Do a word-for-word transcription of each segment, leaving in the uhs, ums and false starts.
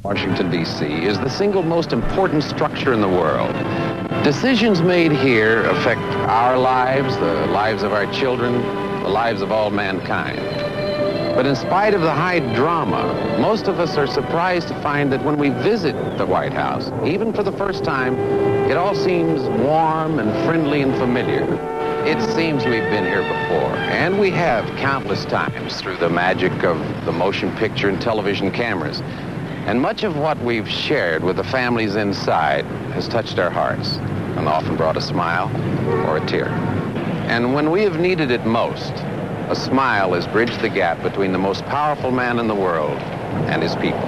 Washington, D C is the single most important structure in the world. Decisions made here affect our lives, the lives of our children, the lives of all mankind. But in spite of the high drama, most of us are surprised to find that when we visit the White House, even for the first time, it all seems warm and friendly and familiar. It seems we've been here before, and we have countless times through the magic of the motion picture and television cameras. And much of what we've shared with the families inside has touched our hearts and often brought a smile or a tear. And when we have needed it most, a smile has bridged the gap between the most powerful man in the world and his people.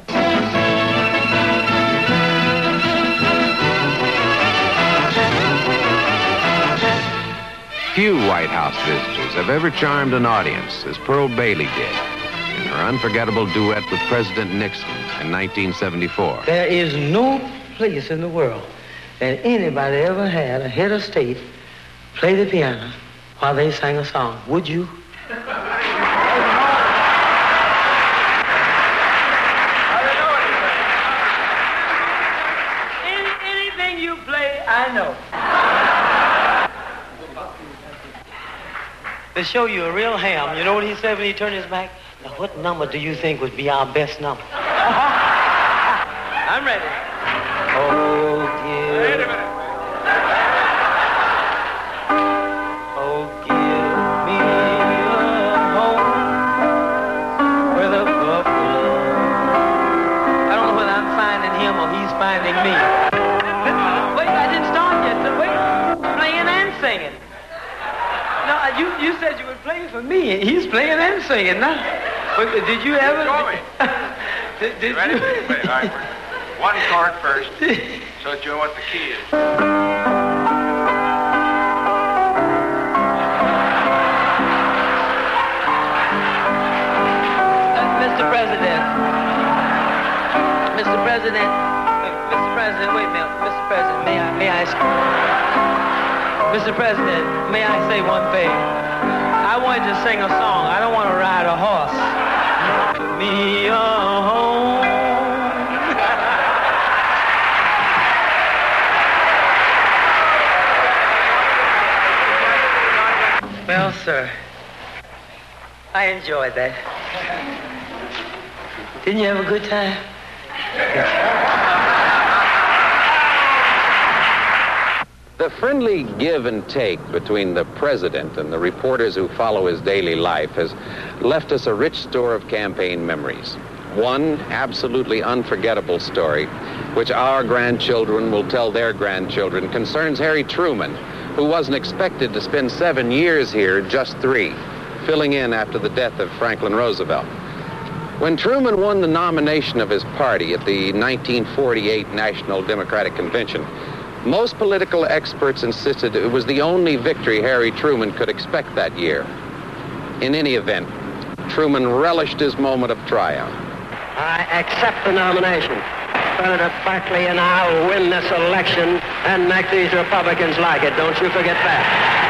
Few White House visitors have ever charmed an audience as Pearl Bailey did in her unforgettable duet with President Nixon in nineteen seventy-four. There is no place in the world that anybody ever had a head of state play the piano while they sang a song. Would you? Any, anything you play, I know. To show you a real ham, you know what he said when he turned his back? Now, what number do you think would be our best number? I'm ready. Oh, give. Wait a minute. Oh, give me a home with a buffalo. I don't know whether I'm finding him or he's finding me. Wait, I didn't start yet. Wait, playing and singing. No, you, you said you were playing for me. He's playing and singing now. But did you ever... Show me. did, did ready? you... Wait, all right. One chord first, so that you know what the key is. Uh, Mister President. Mister President. Mister President, wait a minute. Mister President, may I, may I... Mister President, may I say one thing? I wanted to sing a song. I don't want to ride a horse. Me a home. Well, sir, I enjoyed that. Didn't you have a good time? The friendly give and take between the president and the reporters who follow his daily life has left us a rich store of campaign memories. One absolutely unforgettable story, which our grandchildren will tell their grandchildren, concerns Harry Truman, who wasn't expected to spend seven years here, just three, filling in after the death of Franklin Roosevelt. When Truman won the nomination of his party at the nineteen forty-eight National Democratic Convention, most political experts insisted it was the only victory Harry Truman could expect that year. In any event, Truman relished his moment of triumph. I accept the nomination. Senator Barkley and I will win this election and make these Republicans like it. Don't you forget that.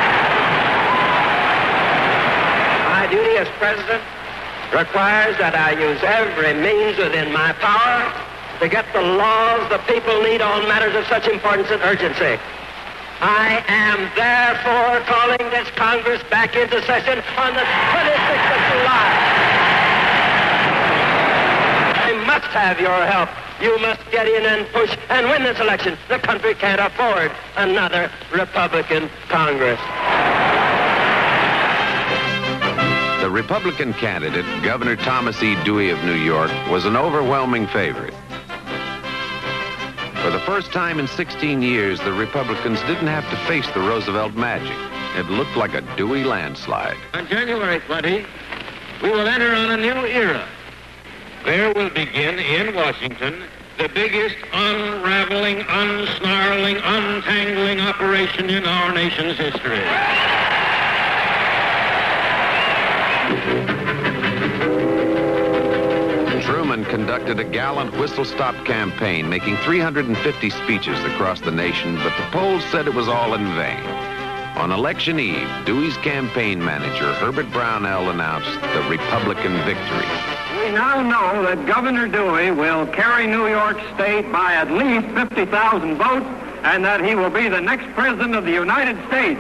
My duty as president requires that I use every means within my power to get the laws the people need on matters of such importance and urgency. I am therefore calling this Congress back into session on the twenty-sixth of July. I must have your help. You must get in and push and win this election. The country can't afford another Republican Congress. The Republican candidate, Governor Thomas E. Dewey of New York, was an overwhelming favorite. For the first time in sixteen years, the Republicans didn't have to face the Roosevelt magic. It looked like a Dewey landslide. On January twentieth, we will enter on a new era. There will begin in Washington the biggest unraveling, unsnarling, untangling operation in our nation's history. Truman conducted a gallant whistle-stop campaign, making three hundred fifty speeches across the nation, but the polls said it was all in vain. On election eve, Dewey's campaign manager, Herbert Brownell, announced the Republican victory. We now know that Governor Dewey will carry New York State by at least fifty thousand votes, and that he will be the next president of the United States.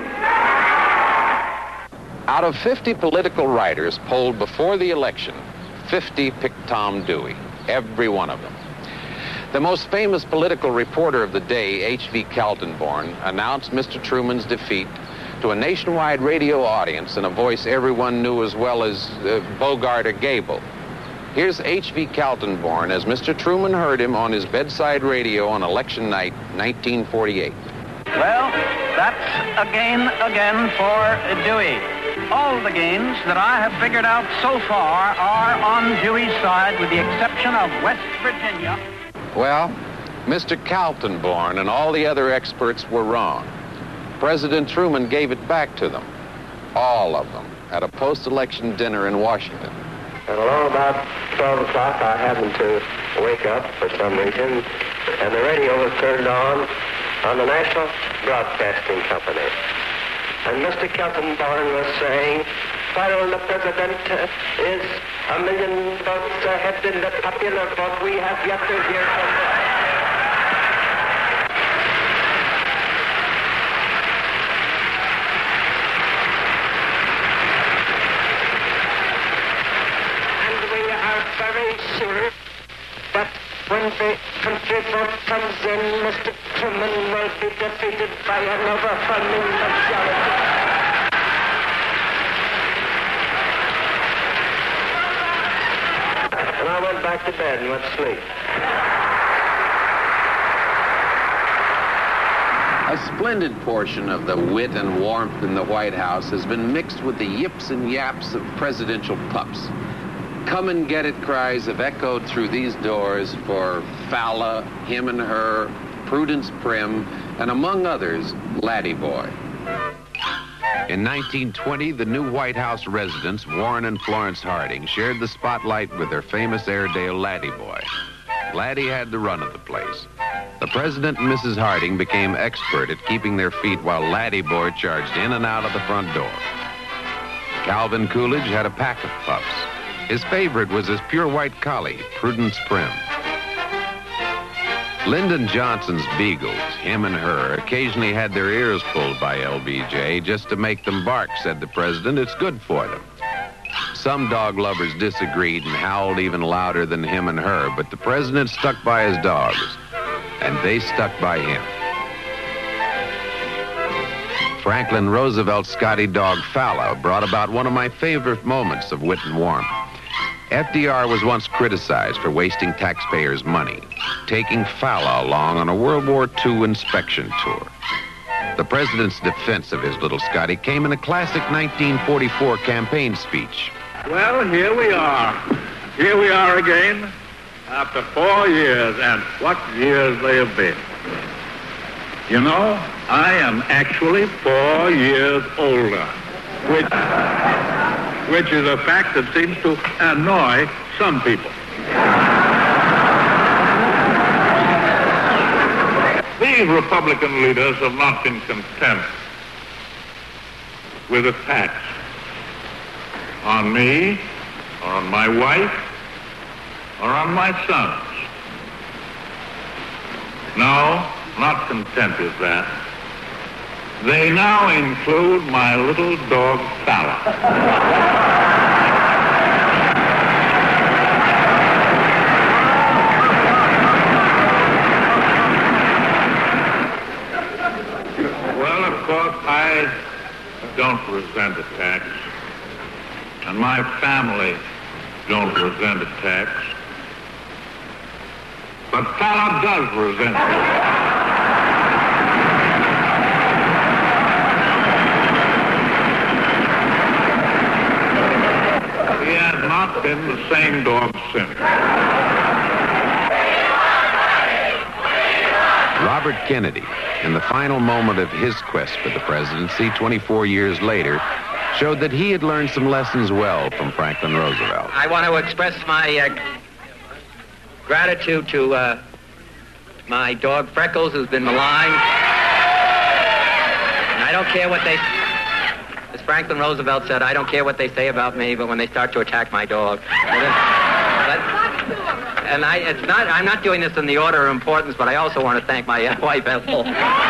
Out of fifty political writers polled before the election, fifty picked Tom Dewey, every one of them. The most famous political reporter of the day, H V Kaltenborn, announced Mister Truman's defeat to a nationwide radio audience in a voice everyone knew as well as uh, Bogart or Gable. Here's H V Kaltenborn as Mister Truman heard him on his bedside radio on election night, nineteen forty-eight. Well, that's a gain again for Dewey. All the gains that I have figured out so far are on Dewey's side, with the exception of West Virginia. Well, Mister Kaltenborn and all the other experts were wrong. President Truman gave it back to them, all of them, at a post-election dinner in Washington. And along about twelve o'clock, I happened to wake up for some reason, and the radio was turned on on the National Broadcasting Company. And Mister Kaltenborn was saying, while the president uh, is a million votes ahead in the popular vote, we have yet to hear from him. And we are very sure that when the country vote comes in, Mister Truman will be defeated by an overwhelming majority. And I went back to bed and went to sleep. A splendid portion of the wit and warmth in the White House has been mixed with the yips and yaps of presidential pups. Come and get it cries have echoed through these doors for Falla, him and her, Prudence Prim, and among others, Laddie Boy. In nineteen twenty, the new White House residents, Warren and Florence Harding, shared the spotlight with their famous Airedale Laddie Boy. Laddie had the run of the place. The president and Missus Harding became expert at keeping their feet while Laddie Boy charged in and out of the front door. Calvin Coolidge had a pack of pups. His favorite was his pure white collie, Prudence Prim. Lyndon Johnson's beagles, him and her, occasionally had their ears pulled by L B J just to make them bark, said the president. It's good for them. Some dog lovers disagreed and howled even louder than him and her, but the president stuck by his dogs, and they stuck by him. Franklin Roosevelt's Scotty dog Falla brought about one of my favorite moments of wit and warmth. F D R was once criticized for wasting taxpayers' money, taking Falla along on a World War Two inspection tour. The president's defense of his little Scotty came in a classic nineteen forty-four campaign speech. Well, here we are. Here we are again after four years, and what years they have been. You know, I am actually four years older, which, which is a fact that seems to annoy some people. These Republican leaders have not been content with attacks on me, or on my wife, or on my sons. No, not content with that. They now include my little dog, Falla. Well, of course, I don't resent attacks, and my family don't resent attacks, but Falla does resent it. He has not been the same dog since. Robert Kennedy, in the final moment of his quest for the presidency twenty-four years later, showed that he had learned some lessons well from Franklin Roosevelt. I want to express my uh, gratitude to uh, my dog Freckles, who's been maligned. And I don't care what they... As Franklin Roosevelt said, I don't care what they say about me, but when they start to attack my dog, let and I, it's not, I'm not doing this in the order of importance, but I also want to thank my uh, wife, Ethel.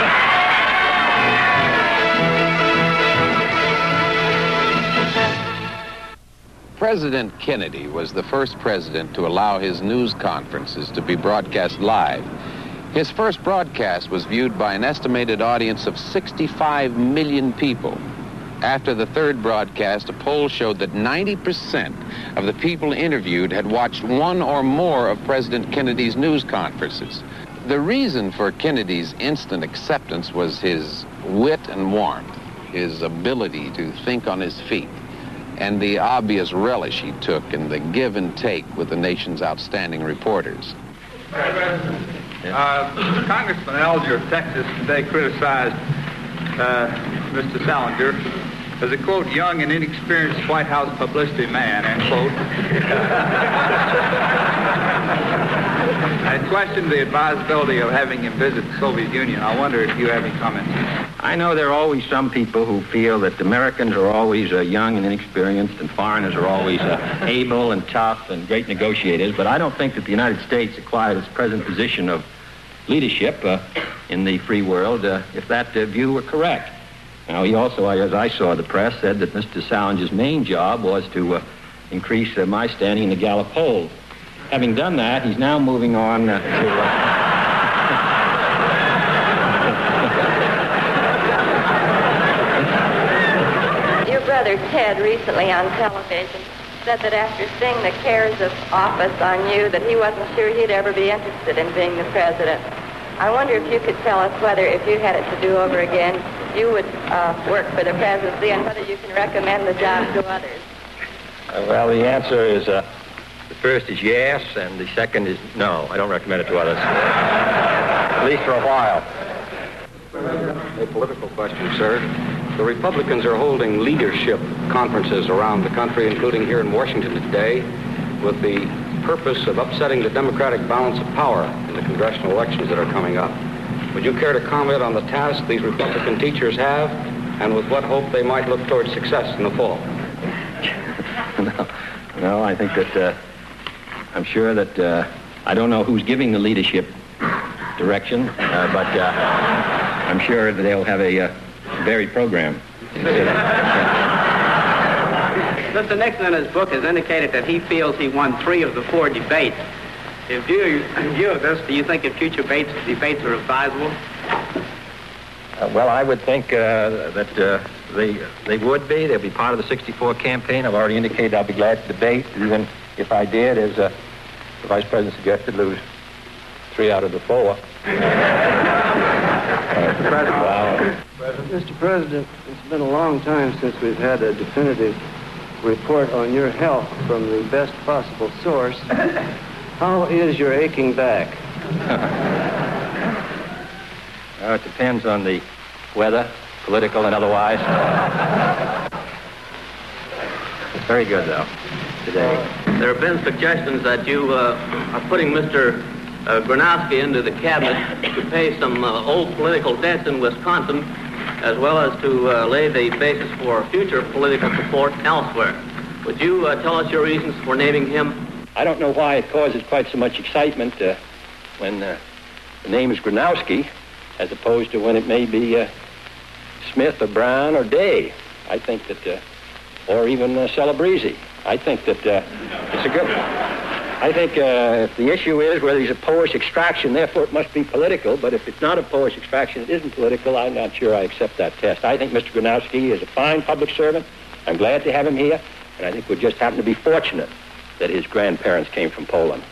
President Kennedy was the first president to allow his news conferences to be broadcast live. His first broadcast was viewed by an estimated audience of sixty-five million people. After the third broadcast, a poll showed that ninety percent of the people interviewed had watched one or more of President Kennedy's news conferences. The reason for Kennedy's instant acceptance was his wit and warmth, his ability to think on his feet, and the obvious relish he took in the give and take with the nation's outstanding reporters. Uh, Congressman Alger of Texas today criticized uh, Mister Salinger as a, quote, young and inexperienced White House publicity man, end quote. I questioned the advisability of having him visit the Soviet Union. I wonder if you have any comments. I know there are always some people who feel that Americans are always uh, young and inexperienced and foreigners are always uh, able and tough and great negotiators, but I don't think that the United States acquired its present position of leadership uh, in the free world uh, if that uh, view were correct. Now, he also, as I saw the press, said that Mister Salinger's main job was to uh, increase uh, my standing in the Gallup poll. Having done that, he's now moving on uh, to... Uh... Your brother Ted recently on television said that after seeing the cares of office on you, that he wasn't sure he'd ever be interested in being the president. I wonder if you could tell us whether, if you had it to do over again, you would uh, work for the presidency and whether you can recommend the job to others. Uh, well, the answer is, uh, the first is yes, and the second is no. I don't recommend it to others. At least for a while. A political question, sir. The Republicans are holding leadership conferences around the country, including here in Washington today, with the purpose of upsetting the democratic balance of power in the congressional elections that are coming up. Would you care to comment on the task these Republican teachers have, and with what hope they might look towards success in the fall? no, no, I think that, uh, I'm sure that, uh, I don't know who's giving the leadership direction, uh, but uh, I'm sure that they'll have a uh, varied program. Mister Nixon in his book has indicated that he feels he won three of the four debates. In view, in view of this, do you think that future debates, debates are advisable? Uh, well, I would think uh, that uh, they they would be. They'll be part of the sixty-four campaign. I've already indicated I'll be glad to debate, even if I did, as uh, the Vice President suggested, lose three out of the four. Mister President. Wow. Mister President, it's been a long time since we've had a definitive report on your health from the best possible source. How is your aching back? Well, it depends on the weather, political and otherwise. Very good, though, today. There have been suggestions that you uh, are putting Mister Uh, Gronowski into the cabinet to pay some uh, old political debts in Wisconsin, as well as to uh, lay the basis for future political support elsewhere. Would you uh, tell us your reasons for naming him? I don't know why it causes quite so much excitement uh, when uh, the name is Gronowski, as opposed to when it may be uh, Smith or Brown or Day. I think that, uh, or even uh, Celebrezzi. I think that uh, it's a good one. I think uh, if the issue is whether he's a Polish extraction, therefore it must be political, but if it's not a Polish extraction, it isn't political, I'm not sure I accept that test. I think Mister Gronowski is a fine public servant. I'm glad to have him here, and I think we just happen to be fortunate that his grandparents came from Poland.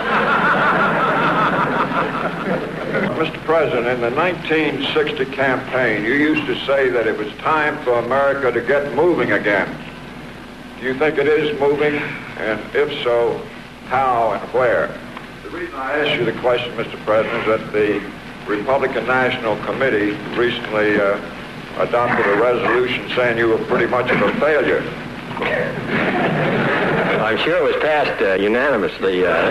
Mister President, in the nineteen sixty campaign, you used to say that it was time for America to get moving again. Do you think it is moving? And if so, how and where? The reason I asked you the question, Mister President, is that the Republican National Committee recently uh, adopted a resolution saying you were pretty much of a failure. I'm sure it was passed uh, unanimously. Uh...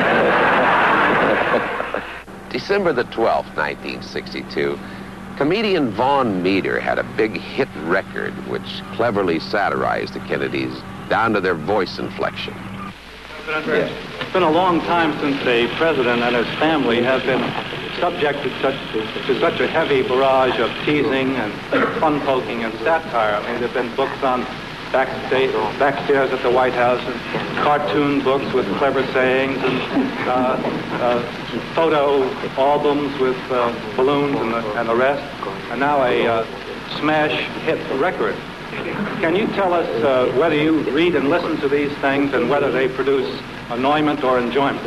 December the twelfth, nineteen sixty-two, comedian Vaughn Meader had a big hit record which cleverly satirized the Kennedys down to their voice inflection. The President. Yes. It's been a long time since a president and his family have been subjected such, to such a heavy barrage of teasing and fun-poking and satire. I mean, there have been books on backstage, backstairs at the White House, and cartoon books with clever sayings, and uh, uh, photo albums with uh, balloons and the, and the rest, and now a uh, smash hit record. Can you tell us uh, whether you read and listen to these things and whether they produce annoyment or enjoyment?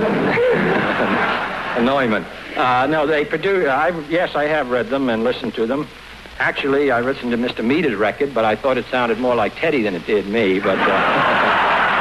Annoyment. Uh, no, they produce. I, yes, I have read them and listened to them. Actually, I listened to Mister Meade's record, but I thought it sounded more like Teddy than it did me. But uh...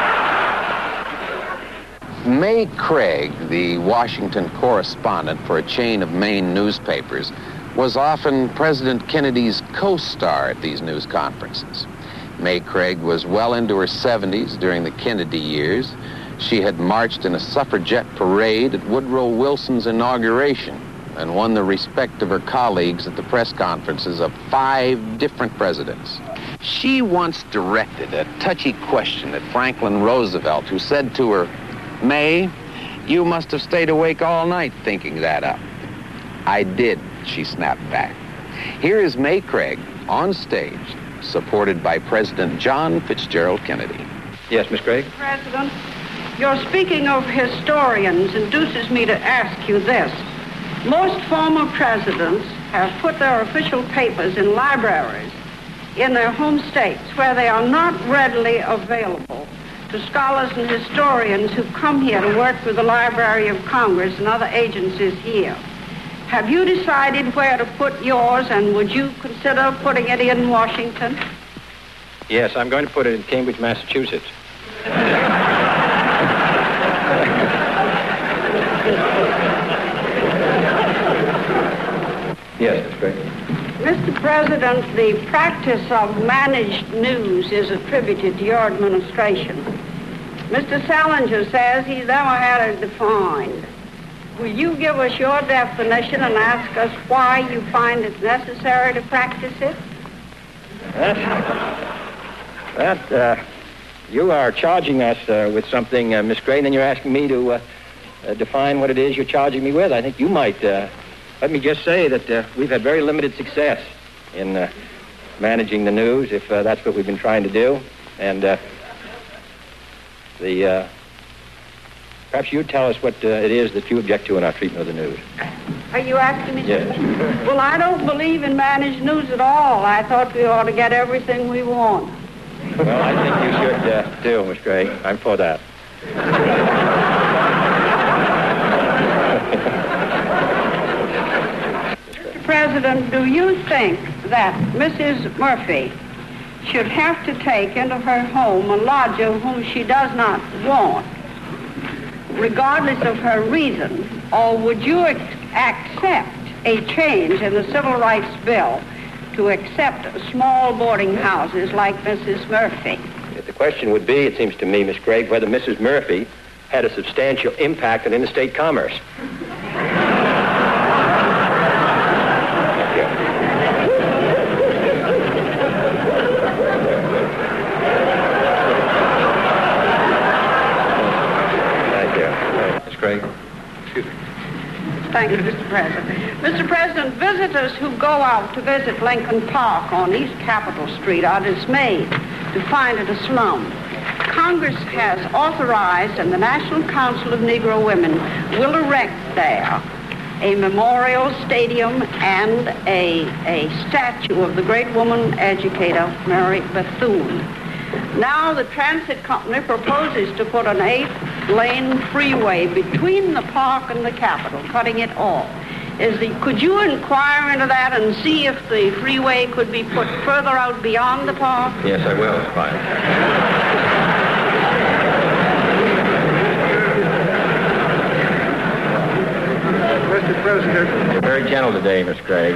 May Craig, the Washington correspondent for a chain of Maine newspapers, was often President Kennedy's co-star at these news conferences. May Craig was well into her seventies during the Kennedy years. She had marched in a suffragette parade at Woodrow Wilson's inauguration and won the respect of her colleagues at the press conferences of five different presidents. She once directed a touchy question at Franklin Roosevelt, who said to her, "May, you must have stayed awake all night thinking that up." "I did," she snapped back. Here is May Craig on stage, supported by President John Fitzgerald Kennedy. Yes, Miss Craig? President, your speaking of historians induces me to ask you this. Most former presidents have put their official papers in libraries in their home states where they are not readily available to scholars and historians who come here to work with the Library of Congress and other agencies here. Have you decided where to put yours, and would you consider putting it in Washington? Yes, I'm going to put it in Cambridge, Massachusetts. Yes, that's great. Mister President, the practice of managed news is attributed to your administration. Mister Salinger says he's never had it defined. Will you give us your definition and ask us why you find it necessary to practice it? That, that uh, you are charging us uh, with something, uh, Miss Gray, and then you're asking me to uh, uh, define what it is you're charging me with. I think you might... Uh, Let me just say that uh, we've had very limited success in uh, managing the news, if uh, that's what we've been trying to do. And uh, the uh, perhaps you tell us what uh, it is that you object to in our treatment of the news. Are you asking me? Yes. Well, I don't believe in managed news at all. I thought we ought to get everything we want. Well, I think you should uh, do, Miss Gray. I'm for that. President, do you think that Missus Murphy should have to take into her home a lodger whom she does not want, regardless of her reason, or would you ex- accept a change in the Civil Rights Bill to accept small boarding houses like Missus Murphy? The question would be, it seems to me, Miss Craig, whether Missus Murphy had a substantial impact on interstate commerce. Craig. Excuse me. Thank you, Mister President. Mister President, visitors who go out to visit Lincoln Park on East Capitol Street are dismayed to find it a slum. Congress has authorized, and the National Council of Negro Women will erect there a memorial stadium and a, a statue of the great woman educator, Mary Bethune. Now the transit company proposes to put an eight-lane freeway between the park and the Capitol, cutting it off. Is the, could you inquire into that and see if the freeway could be put further out beyond the park? Yes, I will. It's fine. Mister President. You're very gentle today, Miss Craig.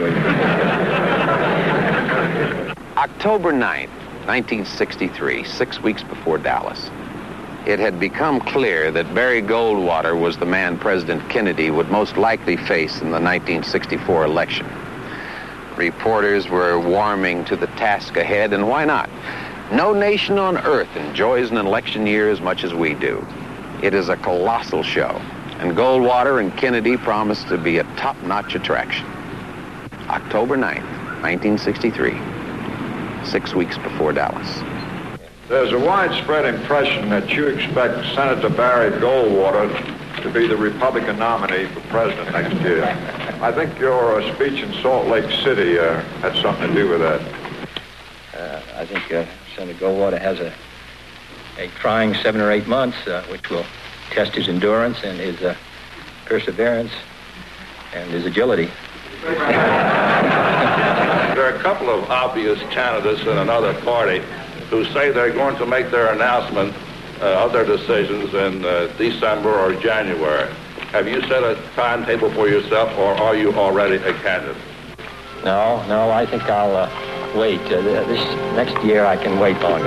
October ninth, nineteen sixty-three, six weeks before Dallas. It had become clear that Barry Goldwater was the man President Kennedy would most likely face in the nineteen sixty-four election. Reporters were warming to the task ahead, and why not? No nation on earth enjoys an election year as much as we do. It is a colossal show, and Goldwater and Kennedy promise to be a top-notch attraction. October ninth, nineteen sixty-three, six weeks before Dallas. There's a widespread impression that you expect Senator Barry Goldwater to be the Republican nominee for president next year. I think your uh, speech in Salt Lake City uh, had something to do with that. Uh, I think uh, Senator Goldwater has a, a trying seven or eight months, uh, which will test his endurance and his uh, perseverance and his agility. There are a couple of obvious candidates in another party who say they're going to make their announcement uh, of their decisions in uh, December or January. Have you set a timetable for yourself, or are you already a candidate? No, no, I think I'll uh, wait. Uh, this next year I can wait longer.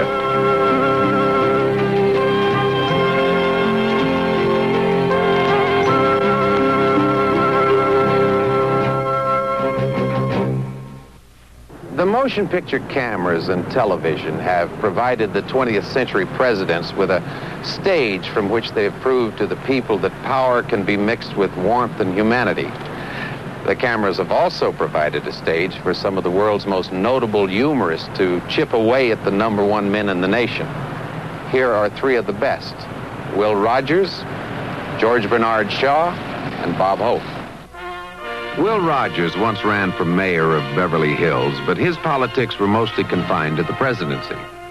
The motion picture cameras and television have provided the twentieth century presidents with a stage from which they have proved to the people that power can be mixed with warmth and humanity. The cameras have also provided a stage for some of the world's most notable humorists to chip away at the number one men in the nation. Here are three of the best: Will Rogers, George Bernard Shaw, and Bob Hope. Will Rogers once ran for mayor of Beverly Hills, but his politics were mostly confined to the presidency.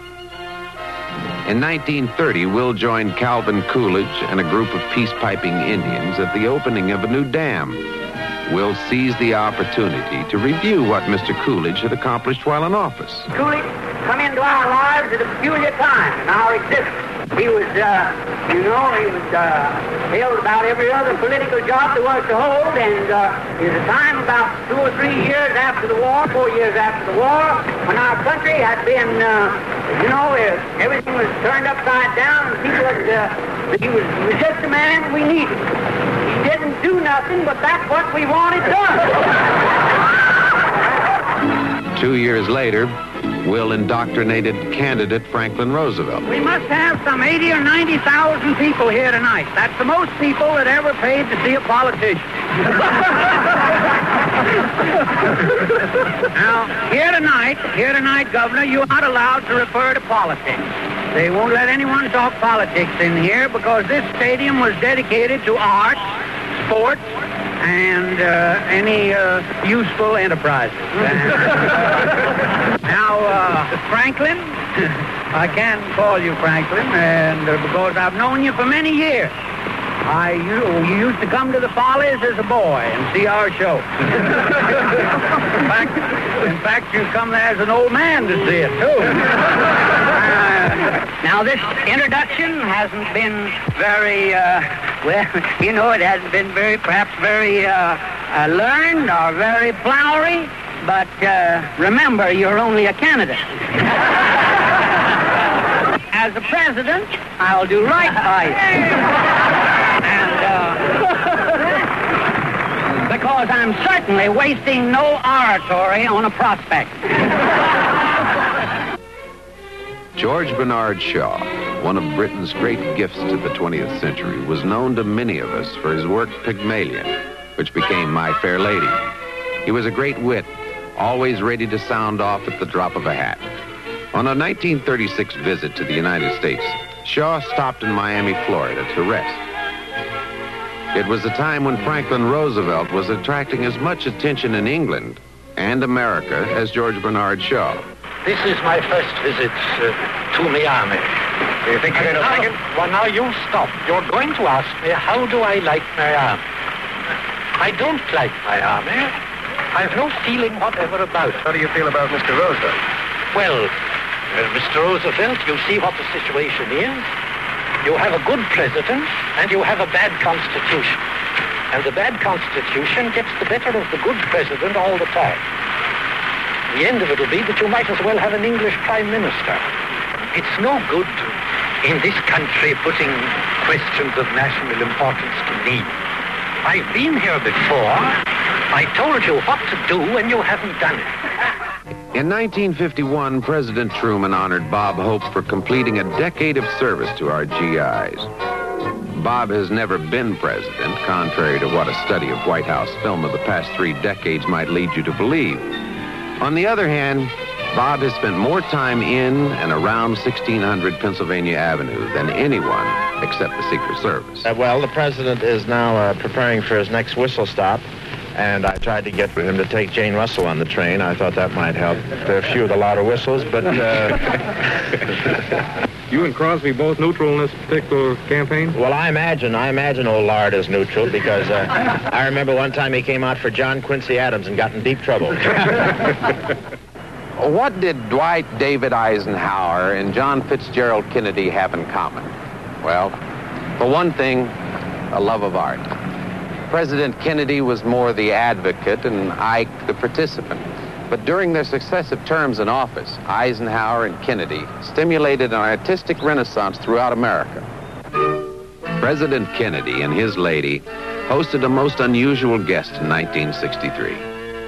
In nineteen thirty, Will joined Calvin Coolidge and a group of peace-piping Indians at the opening of a new dam. Will seized the opportunity to review what Mister Coolidge had accomplished while in office. Coolidge come into our lives at a peculiar time in our existence. He was, uh, you know, he was uh, held about every other political job there was to hold, and uh, there was a time about two or three years after the war, four years after the war, when our country had been, uh, you know, everything was turned upside down, and people had, uh, he was, he was just the man we needed. He didn't do nothing, but that's what we wanted done. Two years later, Will indoctrinated candidate Franklin Roosevelt. We must have some eighty or ninety thousand people here tonight. That's the most people that ever paid to see a politician. Now, here tonight, here tonight, Governor, you're not allowed to refer to politics. They won't let anyone talk politics in here because this stadium was dedicated to art, sports, and uh, any uh, useful enterprises. Now, uh, Franklin, I can call you Franklin, and uh, because I've known you for many years. I, you, you used to come to the Follies as a boy and see our show. in fact, in fact, you come there as an old man to see it, too. Uh, now, this introduction hasn't been very, uh, well, you know, it hasn't been very, perhaps very uh, uh, learned or very flowery, but uh, remember, you're only a candidate. As a president, I'll do right by you. And, uh, because I'm certainly wasting no oratory on a prospect. George Bernard Shaw, one of Britain's great gifts to the twentieth century, was known to many of us for his work Pygmalion, which became My Fair Lady. He was a great wit, always ready to sound off at the drop of a hat. On a nineteen thirty-six visit to the United States, Shaw stopped in Miami, Florida to rest. It was a time when Franklin Roosevelt was attracting as much attention in England and America as George Bernard Shaw. This is my first visit uh, to Miami. Do you think you're going to like it? Well, now you stop. You're going to ask me, how do I like Miami? I don't like Miami. I've no feeling whatever about it. How do you feel about Mister Roosevelt? Well, uh, Mister Roosevelt, you see what the situation is. You have a good president, and you have a bad constitution. And the bad constitution gets the better of the good president all the time. The end of it will be that you might as well have an English prime minister. It's no good in this country putting questions of national importance to me. I've been here before. I told you what to do, and you haven't done it. In nineteen fifty-one, President Truman honored Bob Hope for completing a decade of service to our G Is. Bob has never been president, contrary to what a study of White House film of the past three decades might lead you to believe. On the other hand, Bob has spent more time in and around sixteen hundred Pennsylvania Avenue than anyone except the Secret Service. Uh, well, the president is now uh, preparing for his next whistle stop, and I tried to get him to take Jane Russell on the train. I thought that might help a few of the louder whistles, but... Uh... You and Crosby both neutral in this particular campaign? Well, I imagine, I imagine old Lard is neutral, because uh, I remember one time he came out for John Quincy Adams and got in deep trouble. What did Dwight David Eisenhower and John Fitzgerald Kennedy have in common? Well, for one thing, a love of art. President Kennedy was more the advocate and Ike the participant. But during their successive terms in office, Eisenhower and Kennedy stimulated an artistic renaissance throughout America. President Kennedy and his lady hosted a most unusual guest in nineteen sixty-three.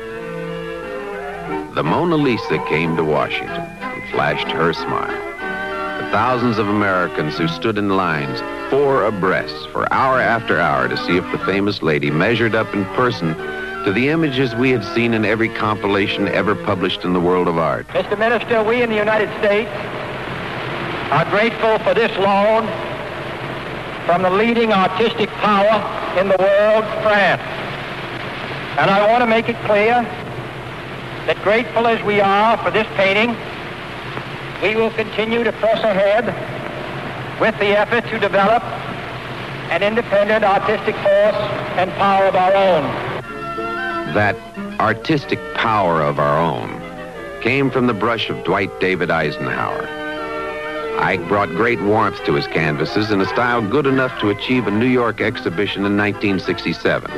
The Mona Lisa came to Washington and flashed her smile. The thousands of Americans who stood in lines four abreast for hour after hour to see if the famous lady measured up in person to the images we had seen in every compilation ever published in the world of art. Mister Minister, we in the United States are grateful for this loan from the leading artistic power in the world, France. And I want to make it clear that grateful as we are for this painting, we will continue to press ahead with the effort to develop an independent artistic force and power of our own. That artistic power of our own came from the brush of Dwight David Eisenhower. Ike brought great warmth to his canvases in a style good enough to achieve a New York exhibition in nineteen sixty-seven.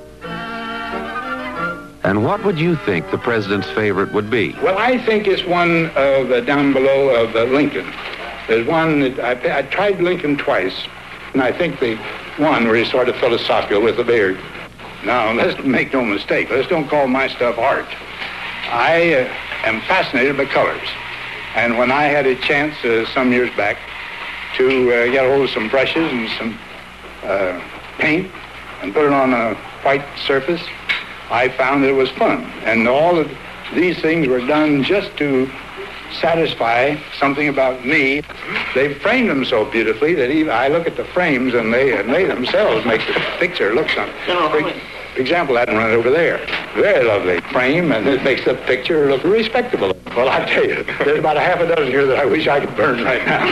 And what would you think the president's favorite would be? Well, I think it's one of uh, down below of uh, Lincoln. There's one that I, I tried Lincoln twice, and I think the one where he's sort of philosophical with the beard. Now, let's make no mistake. Let's don't call my stuff art. I uh, am fascinated by colors. And when I had a chance uh, some years back to uh, get hold of some brushes and some uh, paint and put it on a white surface, I found that it was fun. And all of these things were done just to satisfy something about me. They framed them so beautifully that even I look at the frames and they and they themselves make the picture look something. For example, that one over there. Very lovely frame, and it makes the picture look respectable. Well, I tell you, there's about a half a dozen here that I wish I could burn right now.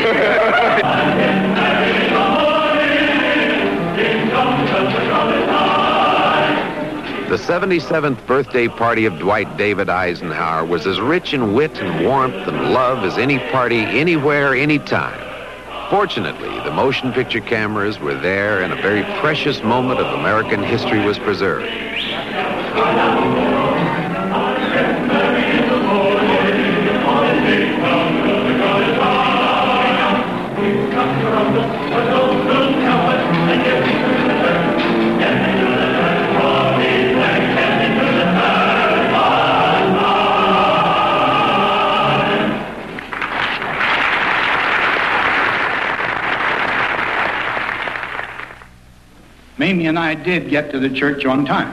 The seventy-seventh birthday party of Dwight David Eisenhower was as rich in wit and warmth and love as any party anywhere, anytime. Fortunately, the motion picture cameras were there and a very precious moment of American history was preserved. Mamie and I did get to the church on time.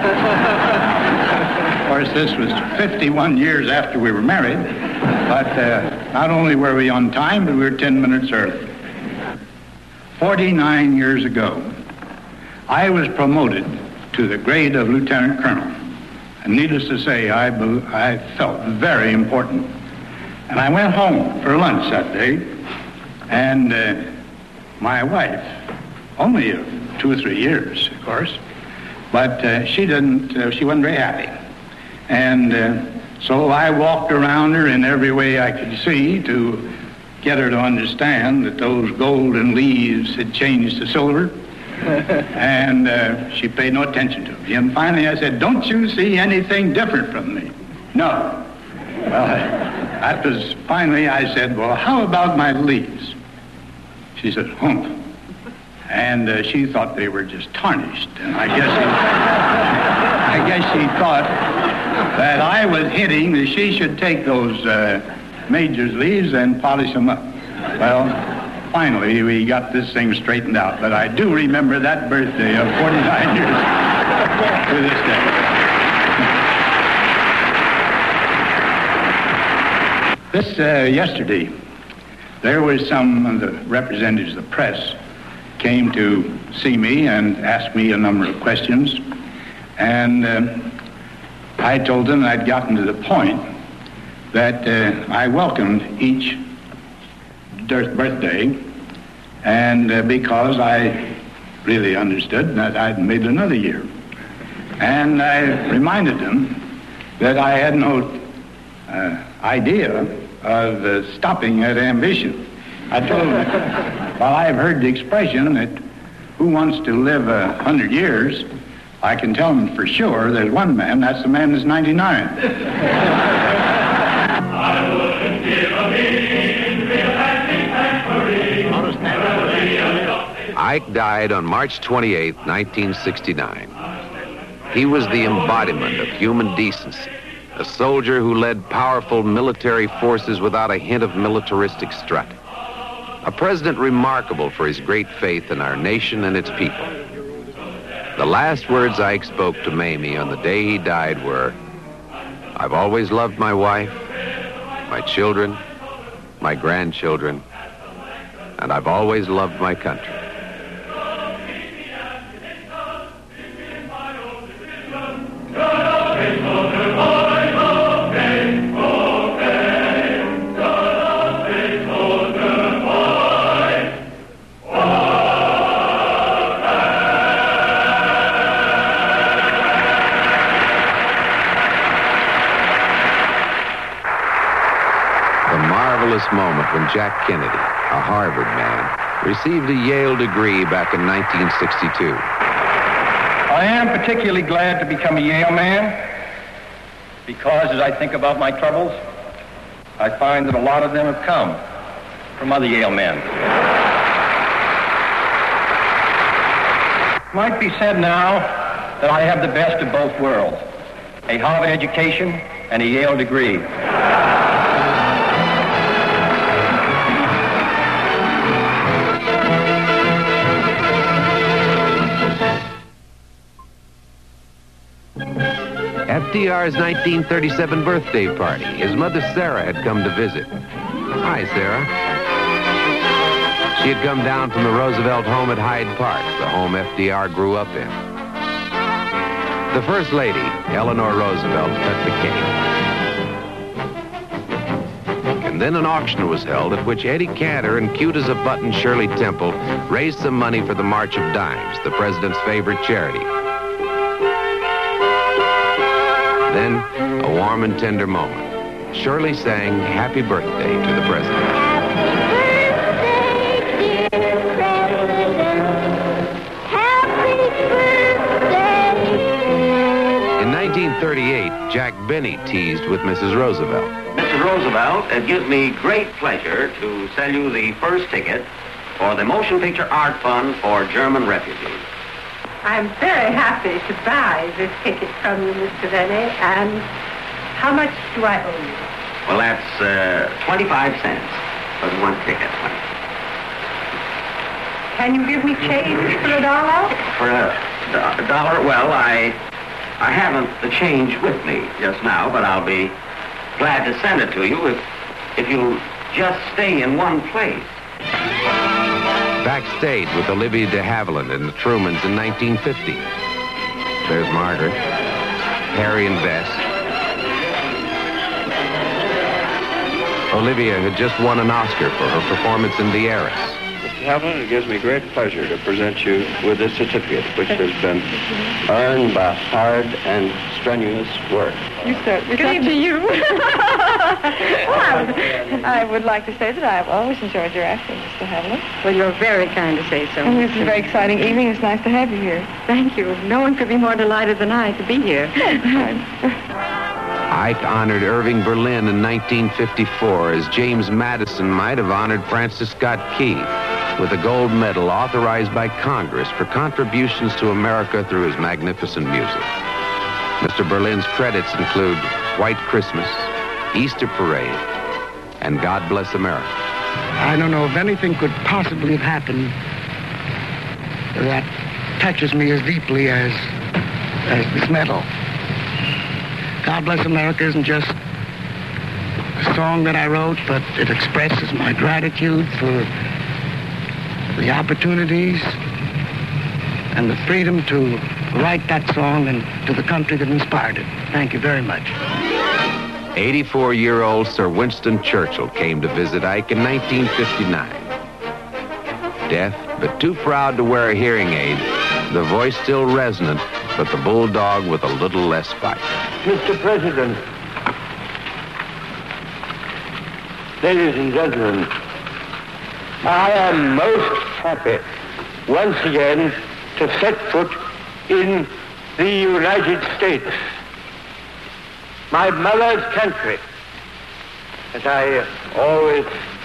Of course, this was fifty-one years after we were married, but uh, not only were we on time, but we were ten minutes early. forty-nine years ago, I was promoted to the grade of lieutenant colonel. And needless to say, I, I felt very important. And I went home for lunch that day, and uh, my wife, only a two or three years, of course, but uh, she didn't, uh, she wasn't very happy. And uh, so I walked around her in every way I could see to get her to understand that those golden leaves had changed to silver. And uh, she paid no attention to me. And finally I said, "Don't you see anything different from me?" "No." Well, that was, finally I said, "Well, how about my leaves?" She said, "Humph." And uh, she thought they were just tarnished. And I guess she, I guess she thought that I was hinting that she should take those uh, major's leaves and polish them up. Well, finally we got this thing straightened out. But I do remember that birthday of forty-nine years to this day. This uh, yesterday, there was some of the representatives of the press came to see me and asked me a number of questions. And uh, I told them I'd gotten to the point that uh, I welcomed each birthday, and uh, because I really understood that I'd made another year. And I reminded them that I had no uh, idea of uh, stopping at ambition. I told them, while I've heard the expression that who wants to live a hundred years, I can tell them for sure there's one man, that's the man that's ninety-nine. I wouldn't give a mean, real happy Ike died on March twenty-eighth, nineteen sixty-nine. He was the embodiment of human decency, a soldier who led powerful military forces without a hint of militaristic strut. A president remarkable for his great faith in our nation and its people. The last words Ike spoke to Mamie on the day he died were, "I've always loved my wife, my children, my grandchildren, and I've always loved my country." Moment when Jack Kennedy, a Harvard man, received a Yale degree back in nineteen sixty-two. I am particularly glad to become a Yale man because as I think about my troubles, I find that a lot of them have come from other Yale men. It might be said now that I have the best of both worlds, a Harvard education and a Yale degree. F D R's nineteen thirty-seven birthday party. His mother, Sarah, had come to visit. Hi, Sarah. She had come down from the Roosevelt home at Hyde Park, the home F D R grew up in. The First Lady, Eleanor Roosevelt, cut the cake. And then an auction was held at which Eddie Cantor and cute as a button Shirley Temple raised some money for the March of Dimes, the president's favorite charity. Then, a warm and tender moment. Shirley sang Happy Birthday to the President. Birthday, dear President. Happy birthday. In nineteen thirty-eight, Jack Benny teased with Missus Roosevelt. Mister Roosevelt, it gives me great pleasure to sell you the first ticket for the Motion Picture Art Fund for German refugees. I'm very happy to buy this ticket from you, Mister Benny. And how much do I owe you? Well, that's uh, twenty-five cents for the one ticket. Can you give me change for a dollar? For a, a dollar? Well, I I haven't the change with me just now, but I'll be glad to send it to you if if you'll just stay in one place. Backstage with Olivia de Havilland and the Trumans in nineteen fifty. There's Margaret, Harry and Bess. Olivia had just won an Oscar for her performance in The Heiress. Mister Havilland, it gives me great pleasure to present you with this certificate, which has been earned by hard and strenuous work. You start. It's up to you. Well, I, would, I would like to say that I've always enjoyed your acting, Mister Havilland. Well, you're very kind to say so. And it's a very exciting evening. It's nice to have you here. Thank you. No one could be more delighted than I to be here. Ike honored Irving Berlin in nineteen fifty-four as James Madison might have honored Francis Scott Key with a gold medal authorized by Congress for contributions to America through his magnificent music. Mister Berlin's credits include White Christmas, Easter Parade, and God Bless America. I don't know if anything could possibly have happened that touches me as deeply as, as this medal. God Bless America isn't just a song that I wrote, but it expresses my gratitude for the opportunities and the freedom to write that song and to the country that inspired it. Thank you very much. eighty-four-year-old Sir Winston Churchill came to visit Ike in nineteen fifty-nine. Deaf, but too proud to wear a hearing aid, the voice still resonant, but the bulldog with a little less bite. Mister President, ladies and gentlemen, I am most happy once again to set foot in the United States, my mother's country, as I always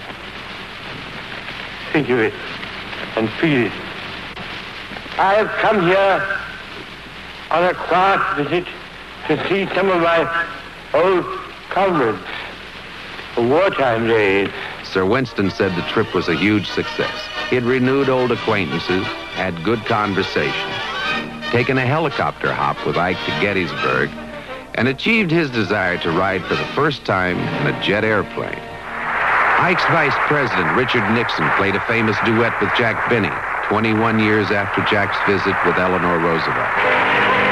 think of it and feel it. I have come here on a quiet visit to see some of my old comrades of wartime days. Sir Winston said the trip was a huge success. He had renewed old acquaintances, had good conversation, taken a helicopter hop with Ike to Gettysburg, and achieved his desire to ride for the first time in a jet airplane. Ike's vice president, Richard Nixon, played a famous duet with Jack Benny, twenty-one years after Jack's visit with Eleanor Roosevelt.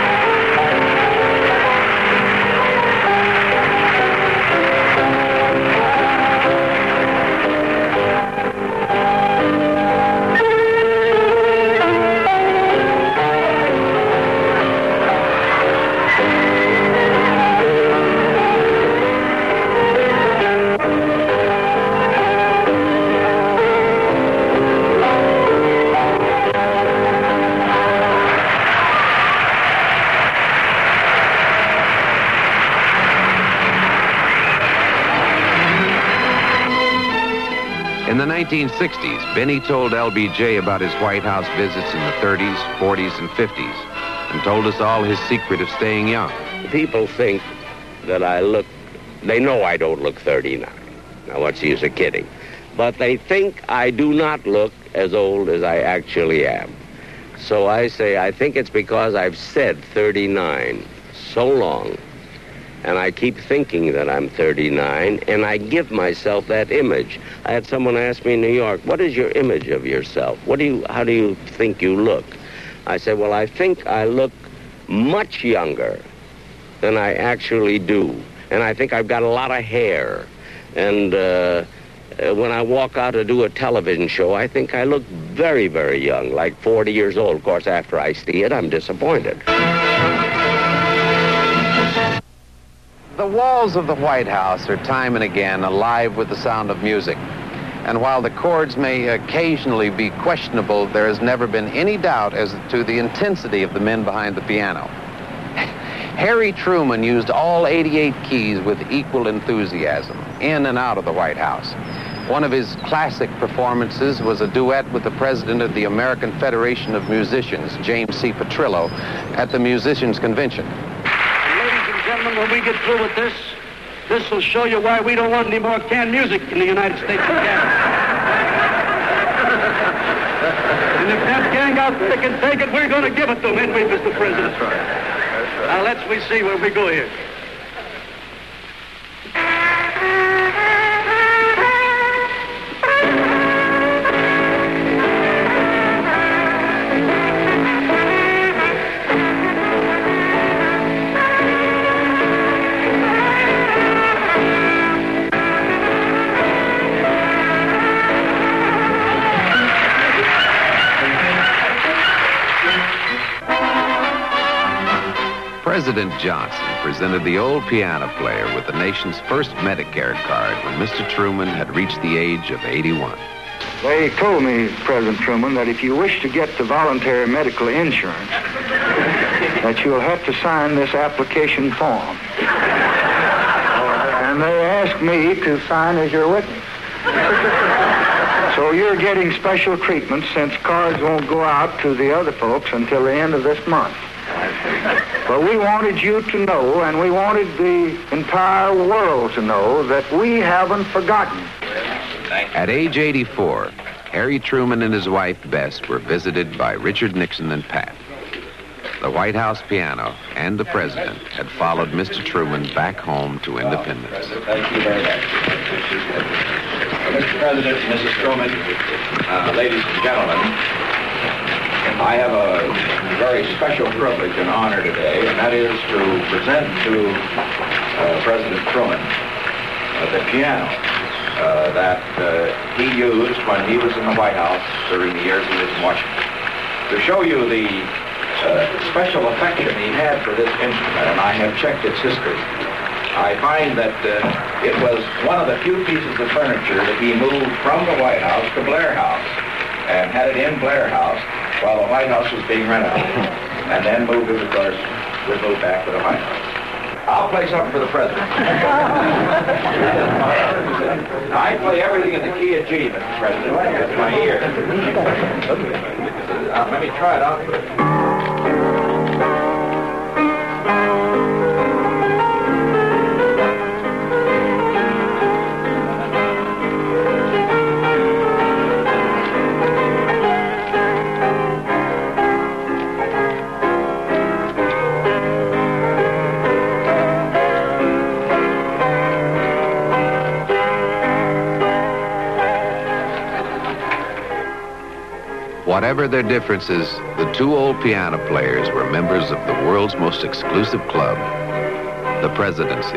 In the nineteen sixties, Benny told L B J about his White House visits in the thirties, forties, and fifties, and told us all his secret of staying young. People think that I look, they know I don't look thirty-nine. Now, what's the use of kidding? But they think I do not look as old as I actually am. So I say, I think it's because I've said thirty-nine so long, and I keep thinking that I'm thirty-nine, and I give myself that image. I had someone ask me in New York, what is your image of yourself? What do you, how do you think you look? I said, well, I think I look much younger than I actually do. And I think I've got a lot of hair. And uh, when I walk out to do a television show, I think I look very, very young, like forty years old. Of course, after I see it, I'm disappointed. The walls of the White House are time and again alive with the sound of music. And while the chords may occasionally be questionable, there has never been any doubt as to the intensity of the men behind the piano. Harry Truman used all eighty-eight keys with equal enthusiasm, in and out of the White House. One of his classic performances was a duet with the president of the American Federation of Musicians, James C. Petrillo, at the Musicians' Convention. Gentlemen, when we get through with this, this will show you why we don't want any more canned music in the United States of Canada. And if that gang out there can take it, we're going to give it to them, ain't we, Mister President? That's right. That's right. Now, let's we see where we go here. President Johnson presented the old piano player with the nation's first Medicare card when Mister Truman had reached the age of eighty-one. They told me, President Truman, that if you wish to get the voluntary medical insurance, that you'll have to sign this application form. And they asked me to sign as your witness. So you're getting special treatment since cards won't go out to the other folks until the end of this month. But we wanted you to know, and we wanted the entire world to know, that we haven't forgotten. Thank At age eighty-four, Harry Truman and his wife, Bess, were visited by Richard Nixon and Pat. The White House piano and the president had followed Mister Truman back home to independence. Thank you very much. Mister President, Missus Truman, uh, ladies and gentlemen, I have a very special privilege and honor today, and that is to present to uh, President Truman uh, the piano uh, that uh, he used when he was in the White House during the years he was in Washington. To show you the uh, special affection he had for this instrument, and I have checked its history, I find that uh, it was one of the few pieces of furniture that he moved from the White House to Blair House and had it in Blair House while the White House was being renovated, and then moved it, of course, was moved back to the White House. I'll play something for the president. I play everything in the key of G, Mister President, with my ear. Uh, let me try it out. Whatever their differences, the two old piano players were members of the world's most exclusive club, the Presidency.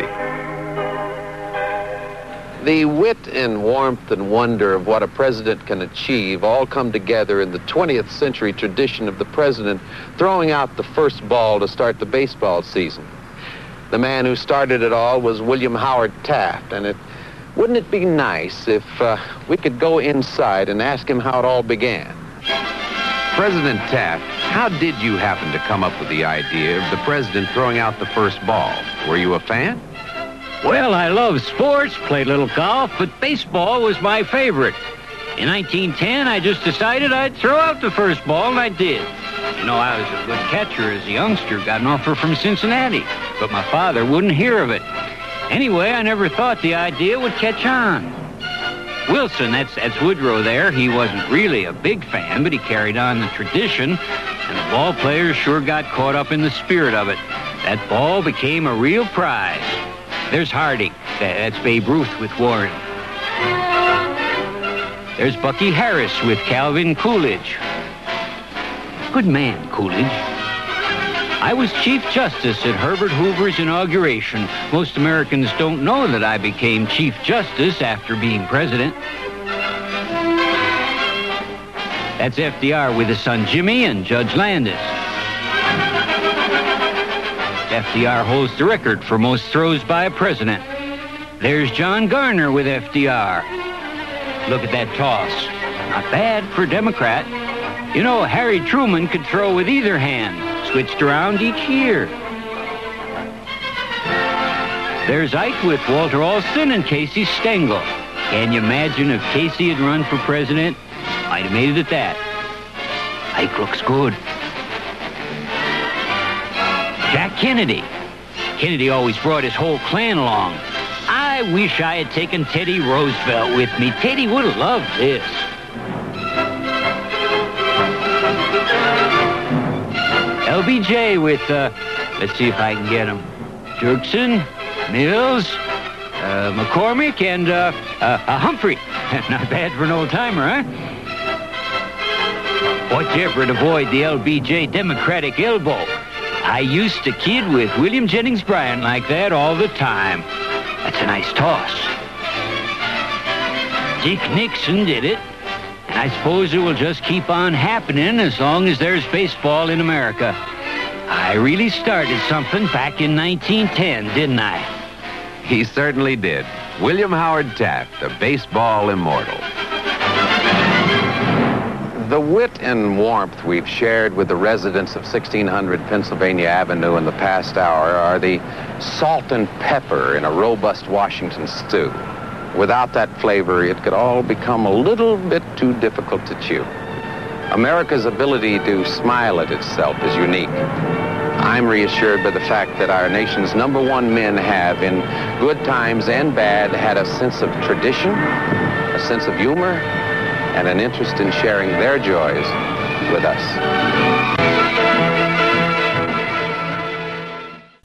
The wit and warmth and wonder of what a president can achieve all come together in the twentieth century tradition of the president throwing out the first ball to start the baseball season. The man who started it all was William Howard Taft, and it wouldn't it be nice if uh, we could go inside and ask him how it all began? President Taft, how did you happen to come up with the idea of the president throwing out the first ball? Were you a fan? Well, I love sports, played a little golf, but baseball was my favorite. In nineteen ten, I just decided I'd throw out the first ball, and I did. You know, I was a good catcher as a youngster, got an offer from Cincinnati, but my father wouldn't hear of it. Anyway, I never thought the idea would catch on. Wilson, that's, that's Woodrow there, he wasn't really a big fan, but he carried on the tradition, and the ball players sure got caught up in the spirit of it. That ball became a real prize. There's Harding. That's Babe Ruth with Warren. There's Bucky Harris with Calvin Coolidge. Good man, Coolidge. I was Chief Justice at Herbert Hoover's inauguration. Most Americans don't know that I became Chief Justice after being president. That's F D R with his son Jimmy and Judge Landis. F D R holds the record for most throws by a president. There's John Garner with F D R. Look at that toss. Not bad for a Democrat. You know, Harry Truman could throw with either hand. Switched around each year. There's Ike with Walter Alston and Casey Stengel. Can you imagine if Casey had run for president? Might have made it at that. Ike looks good. Jack Kennedy. Kennedy always brought his whole clan along. I wish I had taken Teddy Roosevelt with me. Teddy would have loved this. L B J with, uh, let's see if I can get him. Dirksen, Mills, uh, McCormick, and uh, uh, uh, Humphrey. Not bad for an old-timer, huh? Whatever to avoid the L B J Democratic elbow. I used to kid with William Jennings Bryan like that all the time. That's a nice toss. Dick Nixon did it. And I suppose it will just keep on happening as long as there's baseball in America. I really started something back in nineteen ten, didn't I? He certainly did. William Howard Taft, a baseball immortal. The wit and warmth we've shared with the residents of sixteen hundred Pennsylvania Avenue in the past hour are the salt and pepper in a robust Washington stew. Without that flavor, it could all become a little bit too difficult to chew. America's ability to smile at itself is unique. I'm reassured by the fact that our nation's number one men have, in good times and bad, had a sense of tradition, a sense of humor, and an interest in sharing their joys with us.